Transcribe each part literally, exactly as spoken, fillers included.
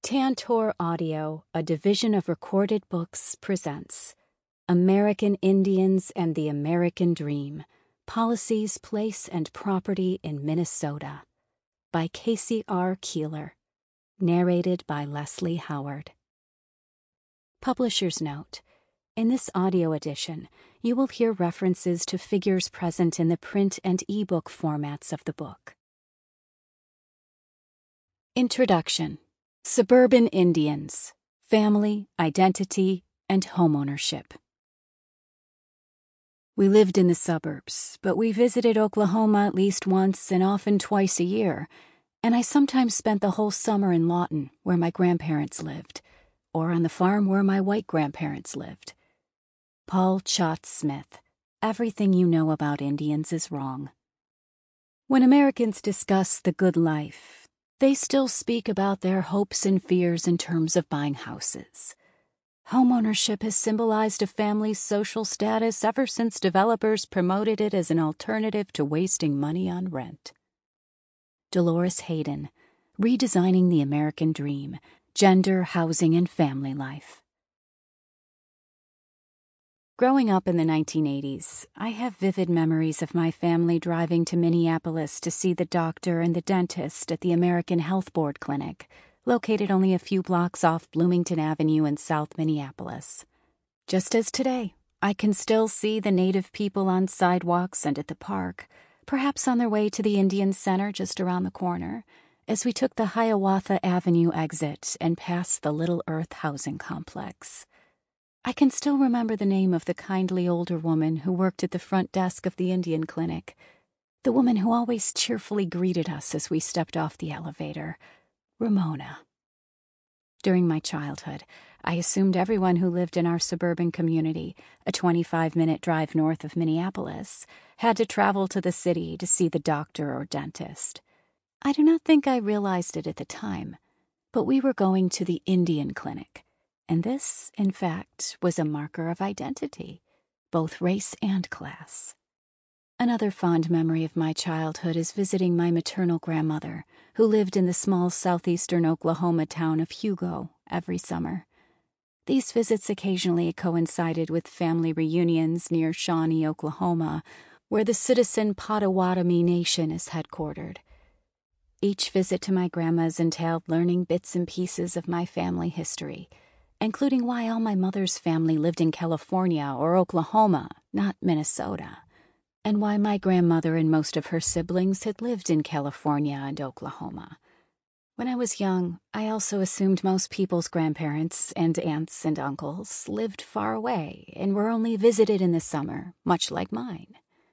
Tantor Audio, a division of Recorded Books, presents American Indians and the American Dream, Policies, Place, and Property in Minnesota by Casey R. Keeler, narrated by Leslie Howard. Publisher's note: in this audio edition, you will hear references to figures present in the print and ebook formats of the book. Introduction: Suburban Indians, Family, Identity, and Homeownership. We lived in the suburbs, but we visited Oklahoma at least once and often twice a year, and I sometimes spent the whole summer in Lawton, where my grandparents lived, or on the farm where my white grandparents lived. Paul Chott Smith, Everything You Know About Indians is Wrong. When Americans discuss the good life, they still speak about their hopes and fears in terms of buying houses. Homeownership has symbolized a family's social status ever since developers promoted it as an alternative to wasting money on rent. Dolores Hayden, Redesigning the American Dream, Gender, Housing, and Family Life. Growing up in the nineteen eighties, I have vivid memories of my family driving to Minneapolis to see the doctor and the dentist at the American Health Board Clinic, located only a few blocks off Bloomington Avenue in South Minneapolis. Just as today, I can still see the native people on sidewalks and at the park, perhaps on their way to the Indian Center just around the corner, as we took the Hiawatha Avenue exit and passed the Little Earth housing complex. I can still remember the name of the kindly older woman who worked at the front desk of the Indian Clinic, the woman who always cheerfully greeted us as we stepped off the elevator, Ramona. During my childhood, I assumed everyone who lived in our suburban community, a twenty-five minute drive north of Minneapolis, had to travel to the city to see the doctor or dentist. I do not think I realized it at the time, but we were going to the Indian Clinic. And this, in fact, was a marker of identity, both race and class. Another fond memory of my childhood is visiting my maternal grandmother, who lived in the small southeastern Oklahoma town of Hugo, every summer. These visits occasionally coincided with family reunions near Shawnee, Oklahoma, where the Citizen Potawatomi Nation is headquartered. Each visit to my grandma's entailed learning bits and pieces of my family history, including why all my mother's family lived in California or Oklahoma, not Minnesota, and why my grandmother and most of her siblings had lived in California and Oklahoma. When I was young, I also assumed most people's grandparents and aunts and uncles lived far away and were only visited in the summer, much like mine.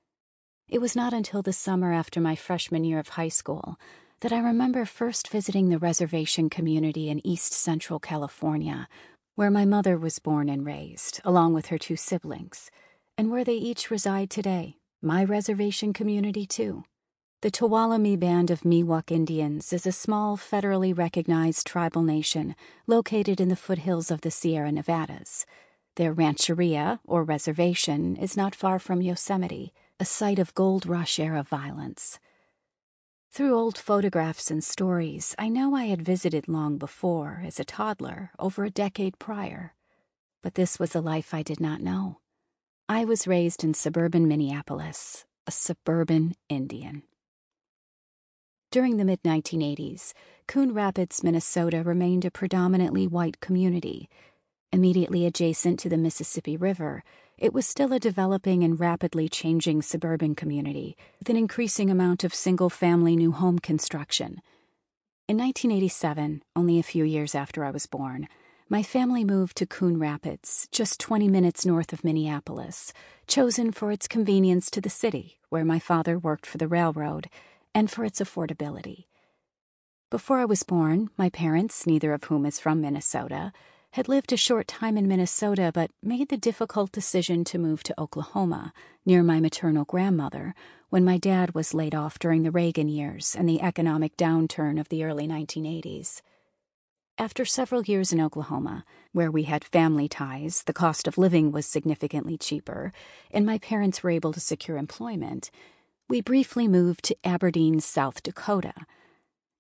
It was not until the summer after my freshman year of high school that I remember first visiting the reservation community in East Central California, where my mother was born and raised, along with her two siblings, and where they each reside today, my reservation community too. The Tuolumne Band of Miwok Indians is a small, federally recognized tribal nation located in the foothills of the Sierra Nevadas. Their rancheria, or reservation, is not far from Yosemite, a site of gold rush-era violence. Through old photographs and stories, I know I had visited long before, as a toddler, over a decade prior. But this was a life I did not know. I was raised in suburban Minneapolis, a suburban Indian. During the mid nineteen eighties, Coon Rapids, Minnesota remained a predominantly white community. Immediately adjacent to the Mississippi River, it was still a developing and rapidly changing suburban community with an increasing amount of single-family new home construction. In nineteen eighty-seven, only a few years after I was born, my family moved to Coon Rapids, just twenty minutes north of Minneapolis, chosen for its convenience to the city, where my father worked for the railroad, and for its affordability. Before I was born, my parents, neither of whom is from Minnesota, had lived a short time in Minnesota but made the difficult decision to move to Oklahoma, near my maternal grandmother, when my dad was laid off during the Reagan years and the economic downturn of the early nineteen eighties. After several years in Oklahoma, where we had family ties, the cost of living was significantly cheaper, and my parents were able to secure employment, we briefly moved to Aberdeen, South Dakota.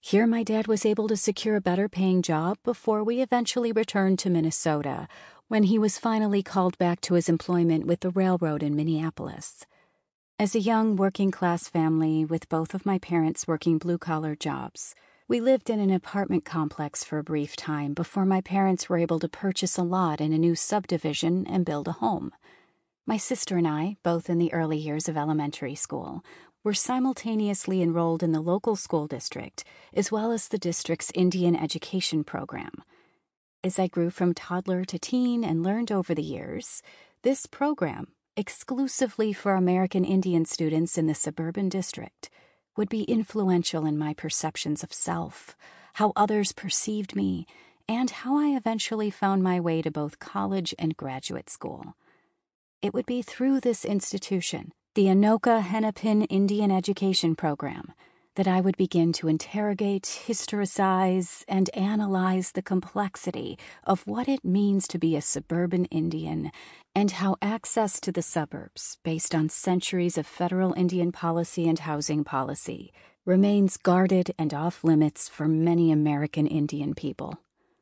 Here my dad was able to secure a better-paying job before we eventually returned to Minnesota, when he was finally called back to his employment with the railroad in Minneapolis. As a young working-class family with both of my parents working blue-collar jobs, we lived in an apartment complex for a brief time before my parents were able to purchase a lot in a new subdivision and build a home. My sister and I, both in the early years of elementary school, were simultaneously enrolled in the local school district, as well as the district's Indian education program. As I grew from toddler to teen and learned over the years, this program, exclusively for American Indian students in the suburban district, would be influential in my perceptions of self, how others perceived me, and how I eventually found my way to both college and graduate school. It would be through this institution, the Anoka Hennepin Indian Education Program, that I would begin to interrogate, historicize, and analyze the complexity of what it means to be a suburban Indian and how access to the suburbs, based on centuries of federal Indian policy and housing policy, remains guarded and off-limits for many American Indian people.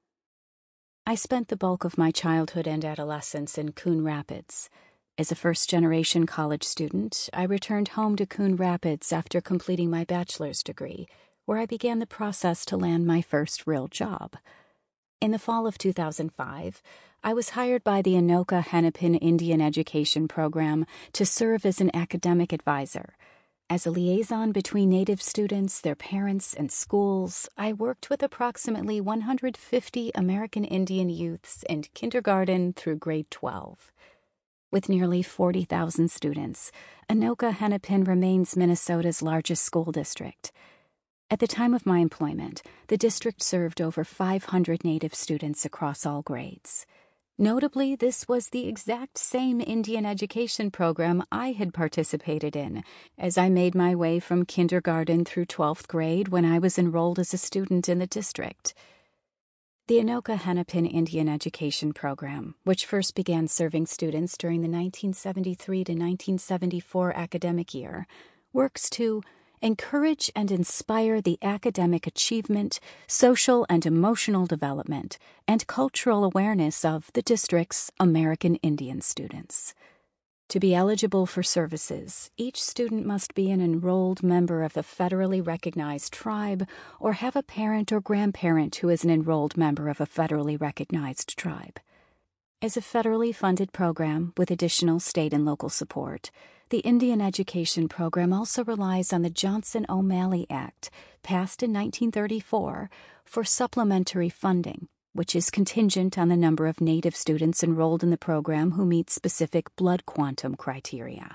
I spent the bulk of my childhood and adolescence in Coon Rapids. As a first-generation college student, I returned home to Coon Rapids after completing my bachelor's degree, where I began the process to land my first real job. In the fall of two thousand five, I was hired by the Anoka Hennepin Indian Education Program to serve as an academic advisor. As a liaison between Native students, their parents, and schools, I worked with approximately one hundred fifty American Indian youths in kindergarten through grade twelve. With nearly forty thousand students, Anoka Hennepin remains Minnesota's largest school district. At the time of my employment, the district served over five hundred Native students across all grades. Notably, this was the exact same Indian education program I had participated in as I made my way from kindergarten through twelfth grade when I was enrolled as a student in the district. The Anoka Hennepin Indian Education Program, which first began serving students during the nineteen seventy-three to nineteen seventy-four academic year, works to encourage and inspire the academic achievement, social and emotional development, and cultural awareness of the district's American Indian students. To be eligible for services, each student must be an enrolled member of a federally recognized tribe or have a parent or grandparent who is an enrolled member of a federally recognized tribe. As a federally funded program with additional state and local support, the Indian Education Program also relies on the Johnson-O'Malley Act, passed in nineteen thirty-four, for supplementary funding, which is contingent on the number of Native students enrolled in the program who meet specific blood quantum criteria.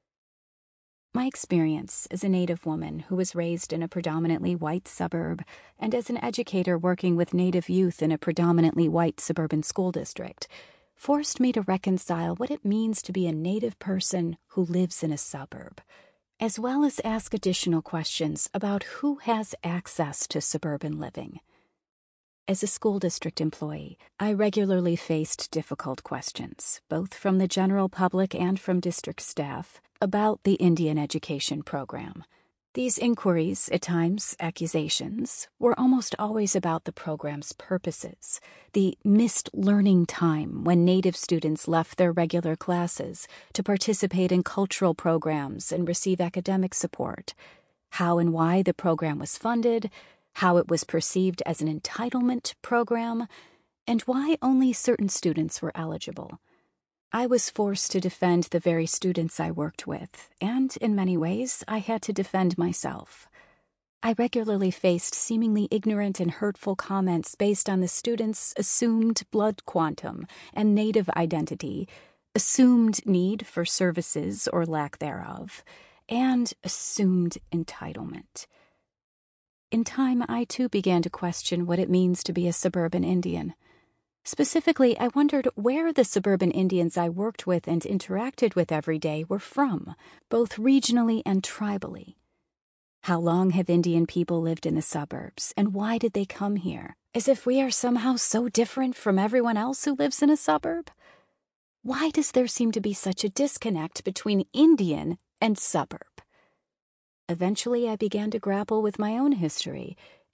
My experience as a Native woman who was raised in a predominantly white suburb and as an educator working with Native youth in a predominantly white suburban school district forced me to reconcile what it means to be a Native person who lives in a suburb, as well as ask additional questions about who has access to suburban living. As a school district employee, I regularly faced difficult questions, both from the general public and from district staff, about the Indian Education Program. These inquiries, at times accusations, were almost always about the program's purposes, the missed learning time when Native students left their regular classes to participate in cultural programs and receive academic support, how and why the program was funded, how it was perceived as an entitlement program, and why only certain students were eligible. I was forced to defend the very students I worked with, and in many ways, I had to defend myself. I regularly faced seemingly ignorant and hurtful comments based on the students' assumed blood quantum and Native identity, assumed need for services or lack thereof, and assumed entitlement. In time, I too began to question what it means to be a suburban Indian. Specifically, I wondered where the suburban Indians I worked with and interacted with every day were from, both regionally and tribally. How long have Indian people lived in the suburbs, and why did they come here? As if we are somehow so different from everyone else who lives in a suburb? Why does there seem to be such a disconnect between Indian and suburb? Eventually, I began to grapple with my own history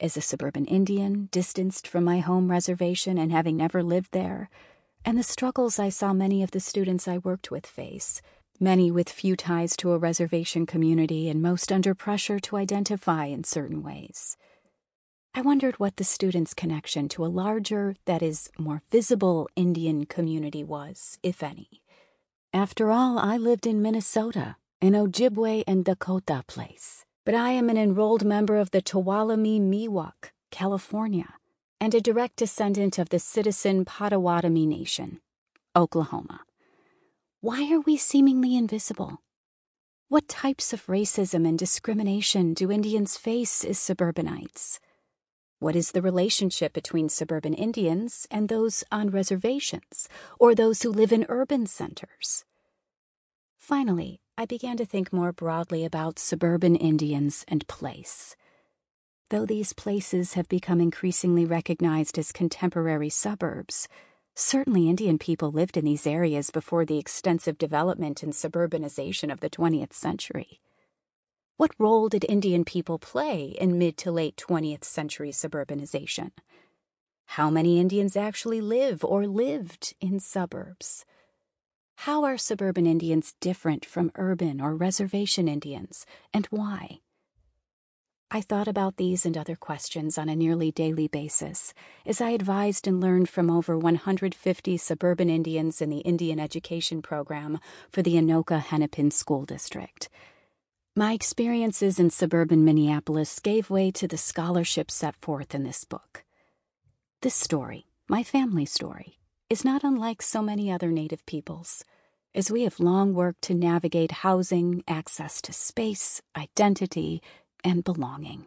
as a suburban Indian, distanced from my home reservation and having never lived there, and the struggles I saw many of the students I worked with face, many with few ties to a reservation community and most under pressure to identify in certain ways. I wondered what the students' connection to a larger, that is, more visible Indian community was, if any. After all, I lived in Minnesota, in Ojibwe and Dakota Place, but I am an enrolled member of the Tuolumne Miwok, California, and a direct descendant of the citizen Potawatomi Nation, Oklahoma. Why are we seemingly invisible? What types of racism and discrimination do Indians face as suburbanites? What is the relationship between suburban Indians and those on reservations, or those who live in urban centers? Finally, I began to think more broadly about suburban Indians and place. Though these places have become increasingly recognized as contemporary suburbs, certainly Indian people lived in these areas before the extensive development and suburbanization of the twentieth century. What role did Indian people play in mid to late twentieth century suburbanization? How many Indians actually live or lived in suburbs? How are suburban Indians different from urban or reservation Indians, and why? I thought about these and other questions on a nearly daily basis as I advised and learned from over one hundred fifty suburban Indians in the Indian Education Program for the Anoka Hennepin School District. My experiences in suburban Minneapolis gave way to the scholarship set forth in this book. This story, my family story, is not unlike so many other Native peoples, as we have long worked to navigate housing, access to space, identity, and belonging.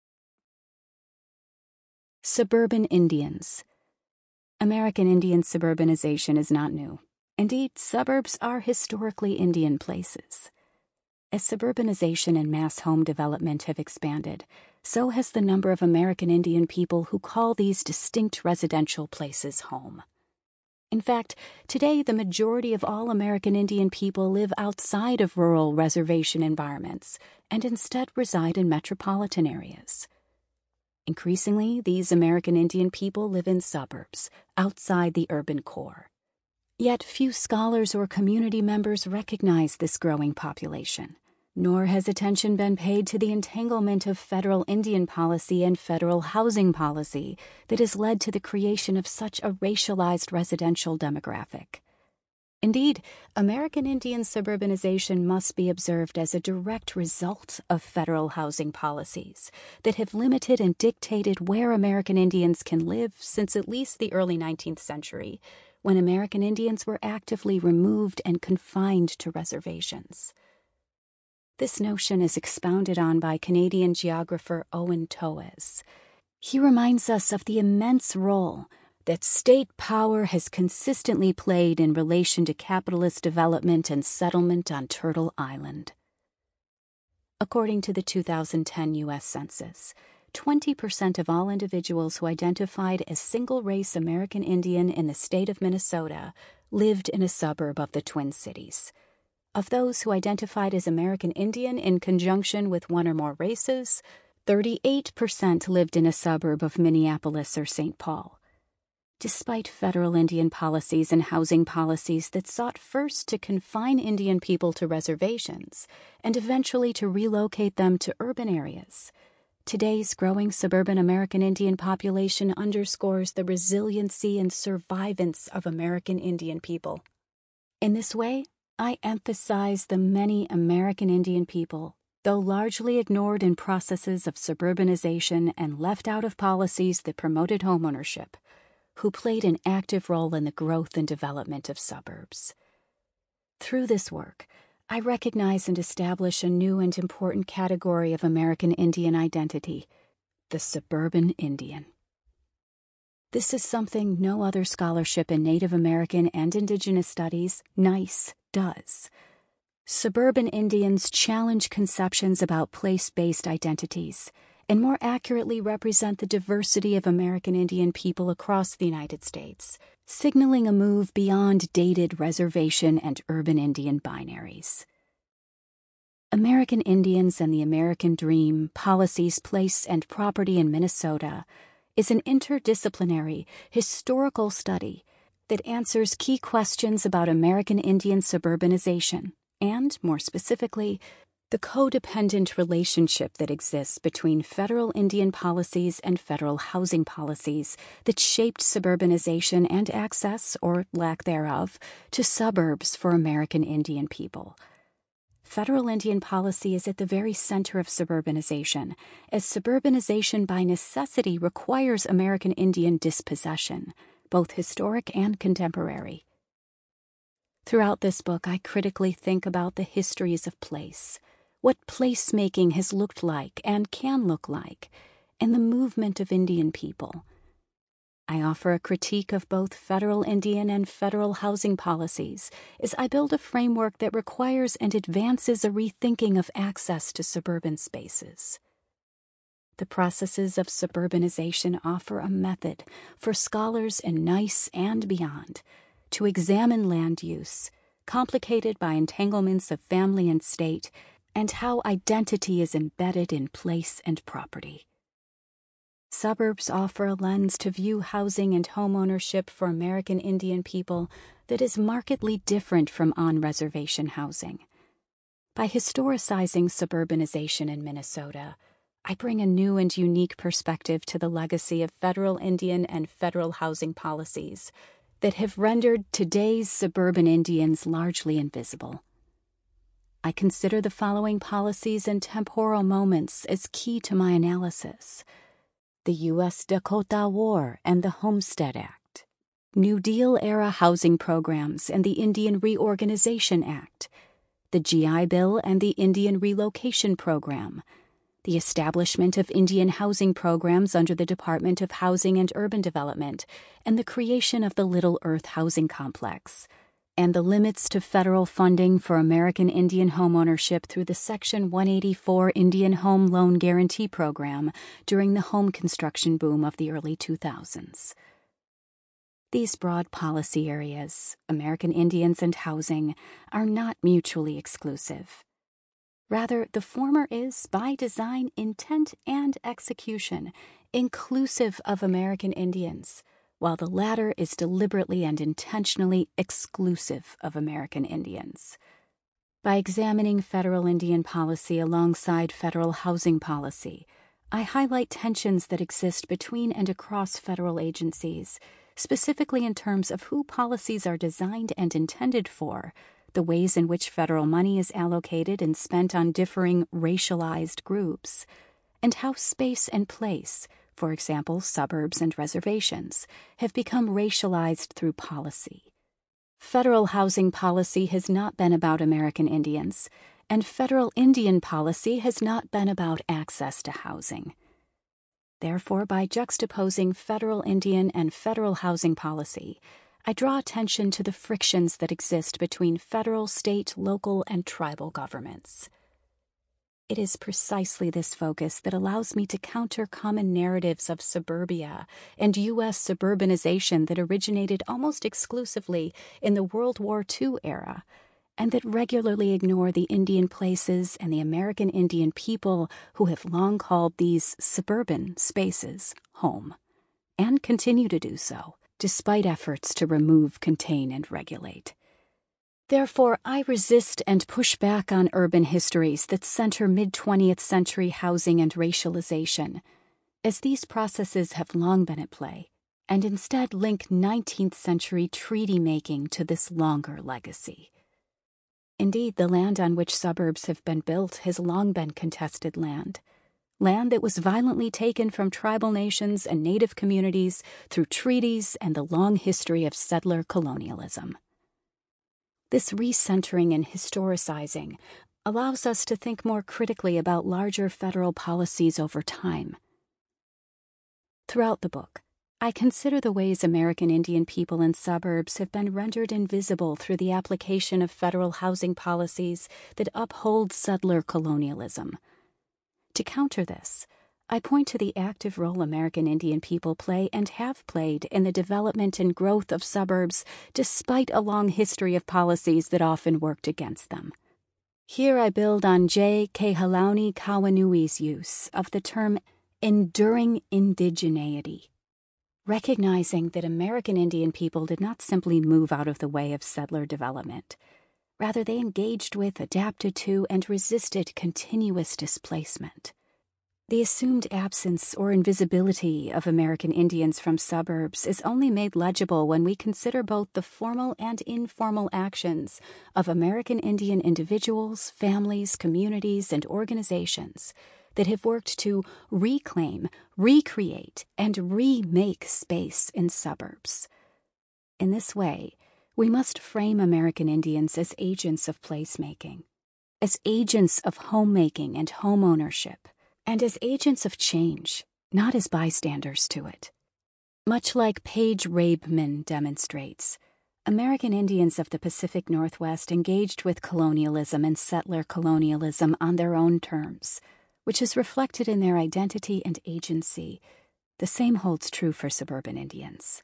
Suburban Indians. American Indian suburbanization is not new. Indeed, suburbs are historically Indian places. As suburbanization and mass home development have expanded, so has the number of American Indian people who call these distinct residential places home. In fact, today the majority of all American Indian people live outside of rural reservation environments and instead reside in metropolitan areas. Increasingly, these American Indian people live in suburbs, outside the urban core. Yet few scholars or community members recognize this growing population, nor has attention been paid to the entanglement of federal Indian policy and federal housing policy that has led to the creation of such a racialized residential demographic. Indeed, American Indian suburbanization must be observed as a direct result of federal housing policies that have limited and dictated where American Indians can live since at least the early nineteenth century, when American Indians were actively removed and confined to reservations. This notion is expounded on by Canadian geographer Owen Toez. He reminds us of the immense role that state power has consistently played in relation to capitalist development and settlement on Turtle Island. According to the two thousand ten U S Census, twenty percent of all individuals who identified as single-race American Indian in the state of Minnesota lived in a suburb of the Twin Cities. Of those who identified as American Indian in conjunction with one or more races, thirty-eight percent lived in a suburb of Minneapolis or Saint Paul. Despite federal Indian policies and housing policies that sought first to confine Indian people to reservations and eventually to relocate them to urban areas, today's growing suburban American Indian population underscores the resiliency and survivance of American Indian people. In this way, I emphasize the many American Indian people, though largely ignored in processes of suburbanization and left out of policies that promoted homeownership, who played an active role in the growth and development of suburbs. Through this work, I recognize and establish a new and important category of American Indian identity, the suburban Indian. This is something no other scholarship in Native American and Indigenous Studies, NICE, does. Suburban Indians challenge conceptions about place-based identities and more accurately represent the diversity of American Indian people across the United States, signaling a move beyond dated reservation and urban Indian binaries. American Indians and the American Dream, Policies, Place, and Property in Minnesota is an interdisciplinary, historical study that answers key questions about American Indian suburbanization and, more specifically, the codependent relationship that exists between federal Indian policies and federal housing policies that shaped suburbanization and access, or lack thereof, to suburbs for American Indian people. Federal Indian policy is at the very center of suburbanization, as suburbanization by necessity requires American Indian dispossession, both historic and contemporary. Throughout this book, I critically think about the histories of place, what placemaking has looked like and can look like, and the movement of Indian people. I offer a critique of both federal Indian and federal housing policies as I build a framework that requires and advances a rethinking of access to suburban spaces. The processes of suburbanization offer a method for scholars in NICE and beyond to examine land use, complicated by entanglements of family and state, and how identity is embedded in place and property. Suburbs offer a lens to view housing and homeownership for American Indian people that is markedly different from on-reservation housing. By historicizing suburbanization in Minnesota, I bring a new and unique perspective to the legacy of federal Indian and federal housing policies that have rendered today's suburban Indians largely invisible. I consider the following policies and temporal moments as key to my analysis: the U S Dakota War and the Homestead Act, New Deal-era housing programs and the Indian Reorganization Act, the G I Bill and the Indian Relocation Program, the establishment of Indian housing programs under the Department of Housing and Urban Development, and the creation of the Little Earth Housing Complex, and the limits to federal funding for American Indian homeownership through the Section one eighty-four Indian Home Loan Guarantee Program during the home construction boom of the early two thousands. These broad policy areas, American Indians and housing, are not mutually exclusive. Rather, the former is, by design, intent, and execution, inclusive of American Indians, while the latter is deliberately and intentionally exclusive of American Indians. By examining federal Indian policy alongside federal housing policy, I highlight tensions that exist between and across federal agencies, specifically in terms of who policies are designed and intended for, the ways in which federal money is allocated and spent on differing racialized groups, and how space and place, for example, suburbs and reservations, have become racialized through policy. Federal housing policy has not been about American Indians, and federal Indian policy has not been about access to housing. Therefore, by juxtaposing federal Indian and federal housing policy, I draw attention to the frictions that exist between federal, state, local, and tribal governments. It is precisely this focus that allows me to counter common narratives of suburbia and U S suburbanization that originated almost exclusively in the World War Two era, and that regularly ignore the Indian places and the American Indian people who have long called these suburban spaces home, and continue to do so, despite efforts to remove, contain, and regulate. Therefore, I resist and push back on urban histories that center mid-twentieth century housing and racialization, as these processes have long been at play, and instead link nineteenth century treaty-making to this longer legacy. Indeed, the land on which suburbs have been built has long been contested land, land that was violently taken from tribal nations and native communities through treaties and the long history of settler colonialism. This recentering and historicizing allows us to think more critically about larger federal policies over time. Throughout the book, I consider the ways American Indian people in suburbs have been rendered invisible through the application of federal housing policies that uphold settler colonialism. To counter this, I point to the active role American Indian people play and have played in the development and growth of suburbs despite a long history of policies that often worked against them. Here I build on J. Kehaulani Kauanui's use of the term enduring indigeneity, recognizing that American Indian people did not simply move out of the way of settler development. Rather, they engaged with, adapted to, and resisted continuous displacement. The assumed absence or invisibility of American Indians from suburbs is only made legible when we consider both the formal and informal actions of American Indian individuals, families, communities, and organizations that have worked to reclaim, recreate, and remake space in suburbs. In this way, we must frame American Indians as agents of placemaking, as agents of homemaking and homeownership, and as agents of change, not as bystanders to it. Much like Paige Rabeman demonstrates, American Indians of the Pacific Northwest engaged with colonialism and settler colonialism on their own terms, which is reflected in their identity and agency. The same holds true for suburban Indians.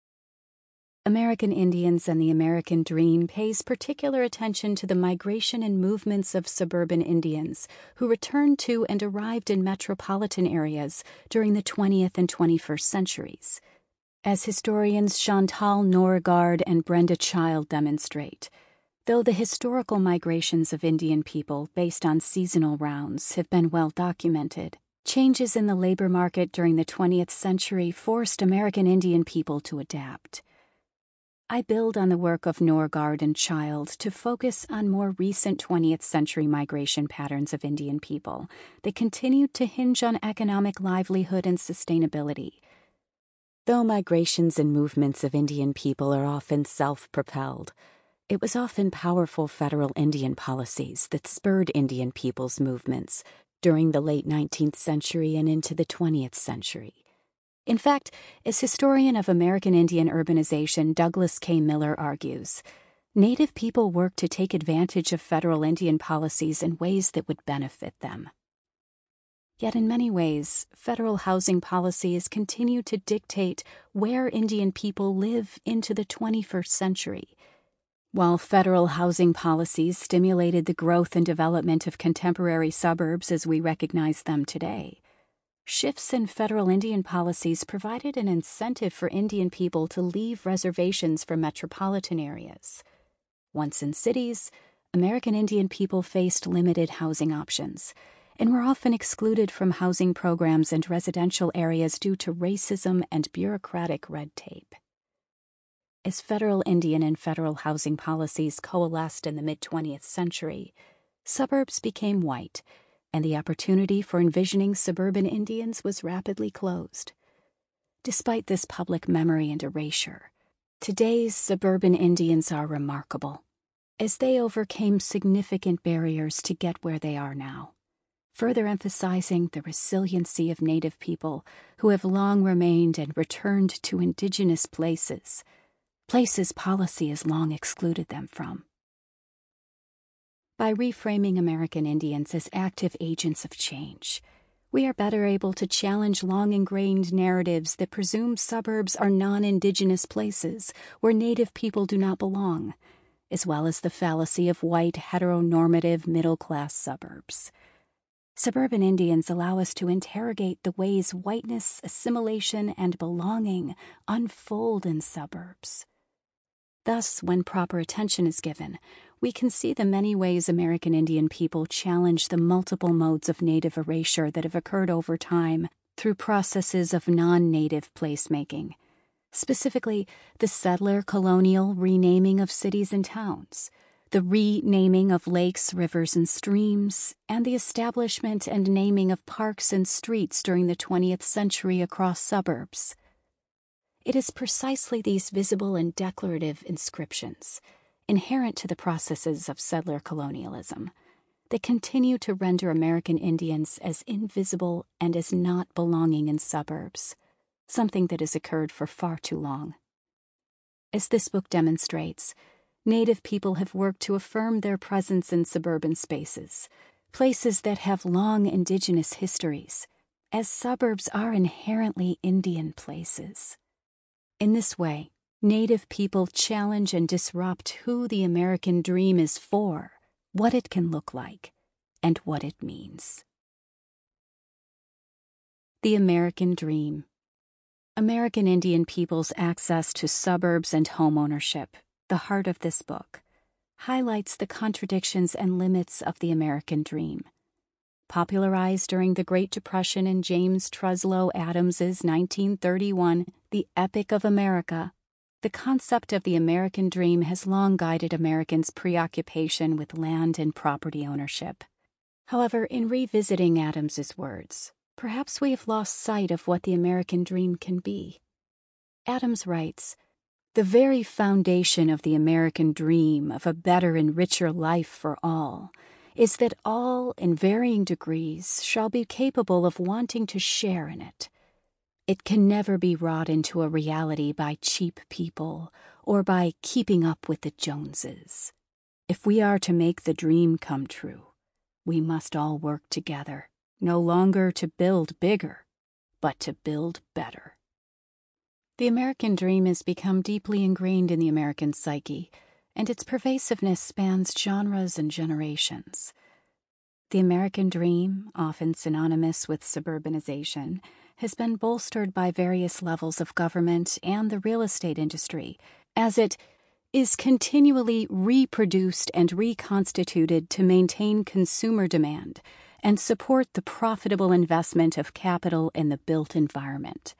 American Indians and the American Dream pays particular attention to the migration and movements of suburban Indians who returned to and arrived in metropolitan areas during the twentieth and twenty-first centuries. As historians Chantal Norgard and Brenda Child demonstrate, though the historical migrations of Indian people based on seasonal rounds have been well documented, changes in the labor market during the twentieth century forced American Indian people to adapt. I build on the work of Norgard and Child to focus on more recent twentieth century migration patterns of Indian people that continued to hinge on economic livelihood and sustainability. Though migrations and movements of Indian people are often self-propelled, it was often powerful federal Indian policies that spurred Indian people's movements during the late nineteenth century and into the twentieth century. In fact, as historian of American Indian urbanization Douglas K. Miller argues, Native people worked to take advantage of federal Indian policies in ways that would benefit them. Yet in many ways, federal housing policies continue to dictate where Indian people live into the twenty-first century. While federal housing policies stimulated the growth and development of contemporary suburbs as we recognize them today, shifts in federal Indian policies provided an incentive for Indian people to leave reservations for metropolitan areas. Once in cities, American Indian people faced limited housing options and were often excluded from housing programs and residential areas due to racism and bureaucratic red tape. As federal Indian and federal housing policies coalesced in the mid-twentieth century, suburbs became white, and the opportunity for envisioning suburban Indians was rapidly closed. Despite this public memory and erasure, today's suburban Indians are remarkable, as they overcame significant barriers to get where they are now, further emphasizing the resiliency of Native people who have long remained and returned to indigenous places, places policy has long excluded them from. By reframing American Indians as active agents of change, we are better able to challenge long-ingrained narratives that presume suburbs are non-indigenous places where Native people do not belong, as well as the fallacy of white, heteronormative, middle-class suburbs. Suburban Indians allow us to interrogate the ways whiteness, assimilation, and belonging unfold in suburbs. Thus, when proper attention is given, we can see the many ways American Indian people challenge the multiple modes of Native erasure that have occurred over time through processes of non-Native placemaking, specifically the settler colonial renaming of cities and towns, the renaming of lakes, rivers, and streams, and the establishment and naming of parks and streets during the twentieth century across suburbs. It is precisely these visible and declarative inscriptions, inherent to the processes of settler colonialism, that continue to render American Indians as invisible and as not belonging in suburbs, something that has occurred for far too long. As this book demonstrates, Native people have worked to affirm their presence in suburban spaces, places that have long indigenous histories, as suburbs are inherently Indian places. In this way, Native people challenge and disrupt who the American dream is for, what it can look like, and what it means. The American Dream. American Indian people's access to suburbs and homeownership, the heart of this book, highlights the contradictions and limits of the American dream. Popularized during the Great Depression in James Truslow Adams's nineteen thirty-one The Epic of America, the concept of the American dream has long guided Americans' preoccupation with land and property ownership. However, in revisiting Adams's words, perhaps we have lost sight of what the American dream can be. Adams writes, "The very foundation of the American dream of a better and richer life for all is that all, in varying degrees, shall be capable of wanting to share in it. It can never be wrought into a reality by cheap people or by keeping up with the Joneses. If we are to make the dream come true, we must all work together, no longer to build bigger, but to build better." The American dream has become deeply ingrained in the American psyche, and its pervasiveness spans genres and generations. The American dream, often synonymous with suburbanization, has been bolstered by various levels of government and the real estate industry, as it is continually reproduced and reconstituted to maintain consumer demand and support the profitable investment of capital in the built environment.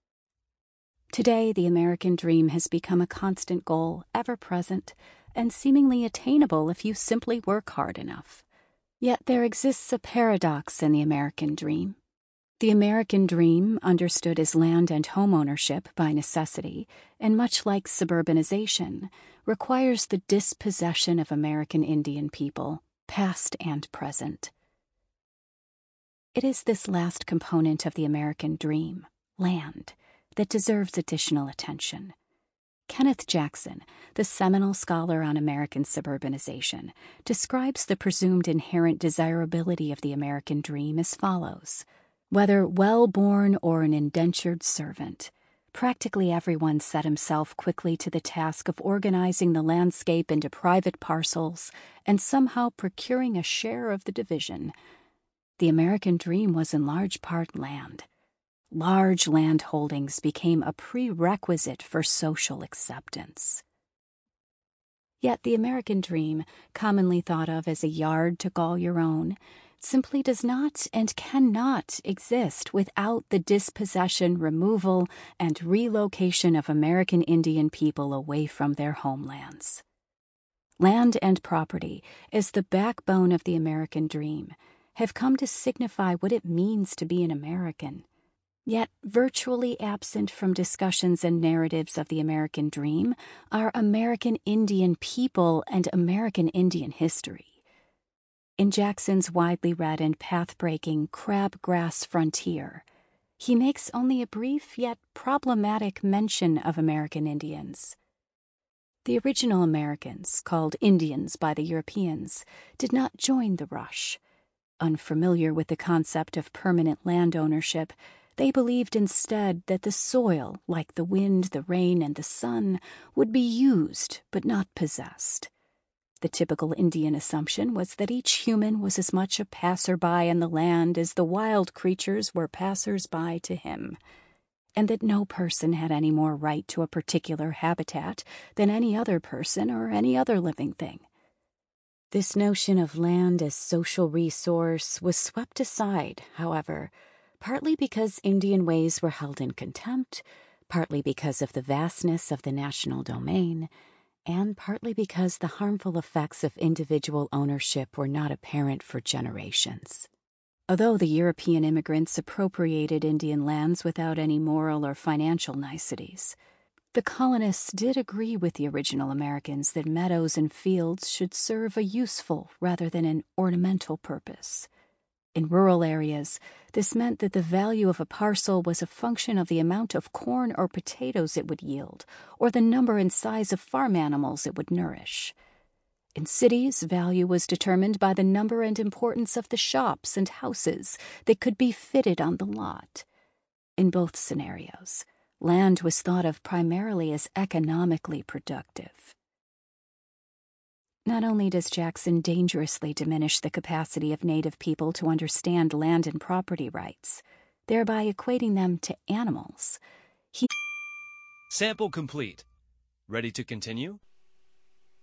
Today, the American dream has become a constant goal, ever present, and seemingly attainable if you simply work hard enough. Yet there exists a paradox in the American dream. The American dream, understood as land and home ownership by necessity, and much like suburbanization, requires the dispossession of American Indian people, past and present. It is this last component of the American dream, land, that deserves additional attention. Kenneth Jackson, the seminal scholar on American suburbanization, describes the presumed inherent desirability of the American dream as follows. Whether well-born or an indentured servant, practically everyone set himself quickly to the task of organizing the landscape into private parcels and somehow procuring a share of the division. The American dream was in large part land. Large land holdings became a prerequisite for social acceptance. Yet the American dream, commonly thought of as a yard to call your own, simply does not and cannot exist without the dispossession, removal, and relocation of American Indian people away from their homelands. Land and property, as the backbone of the American dream, have come to signify what it means to be an American. Yet virtually absent from discussions and narratives of the American dream are American Indian people and American Indian history. In Jackson's widely read and path-breaking Crabgrass Frontier, he makes only a brief yet problematic mention of American Indians. The original Americans, called Indians by the Europeans, did not join the rush. Unfamiliar with the concept of permanent land ownership, they believed instead that the soil, like the wind, the rain, and the sun, would be used but not possessed. The typical Indian assumption was that each human was as much a passerby in the land as the wild creatures were passers-by to him, and that no person had any more right to a particular habitat than any other person or any other living thing. This notion of land as social resource was swept aside, however, partly because Indian ways were held in contempt, partly because of the vastness of the national domain, and partly because the harmful effects of individual ownership were not apparent for generations. Although the European immigrants appropriated Indian lands without any moral or financial niceties, the colonists did agree with the original Americans that meadows and fields should serve a useful rather than an ornamental purpose. In rural areas, this meant that the value of a parcel was a function of the amount of corn or potatoes it would yield, or the number and size of farm animals it would nourish. In cities, value was determined by the number and importance of the shops and houses that could be fitted on the lot. In both scenarios, land was thought of primarily as economically productive. Not only does Jackson dangerously diminish the capacity of Native people to understand land and property rights, thereby equating them to animals, he... Sample complete. Ready to continue?